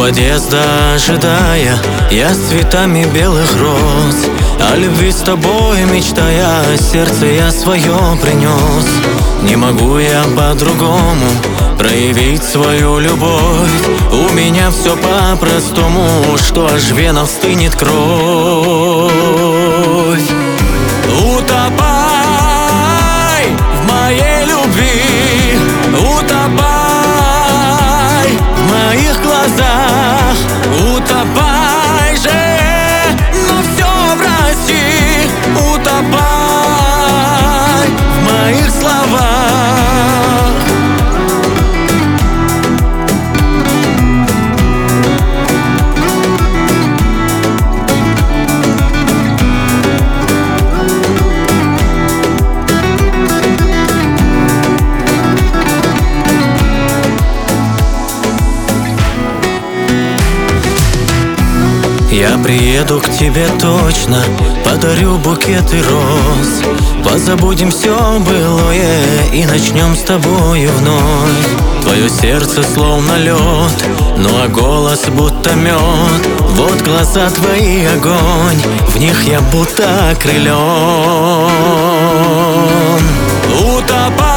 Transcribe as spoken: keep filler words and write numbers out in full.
подъезда ожидая, я с цветами белых роз, о любви с тобой мечтая, сердце я свое принес. Не могу я по-другому проявить свою любовь. У меня все по-простому, что аж в венах стынет кровь. Утопай в моей любви, утопай в моих глазах, утопай же, но все прости, утопай в моих словах. Я приеду к тебе точно, подарю букеты роз. Позабудем все былое и начнем с тобою вновь. Твое сердце словно лед, ну а голос будто мед. Вот глаза твои огонь, в них я будто окрылен. Утопай